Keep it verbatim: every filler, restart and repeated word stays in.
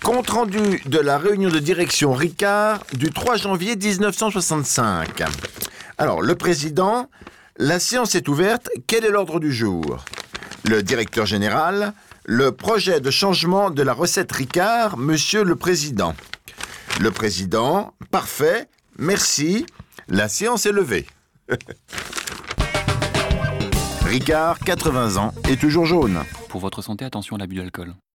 Compte rendu de la réunion de direction Ricard du trois janvier dix-neuf cent soixante-cinq. Alors, le président, la séance est ouverte. Quel est l'ordre du jour? Le directeur général, le projet de changement de la recette Ricard, monsieur le président. Le président, parfait, merci, la séance est levée. Ricard, quatre-vingts ans, et toujours jaune. Pour votre santé, attention à l'abus d'alcool.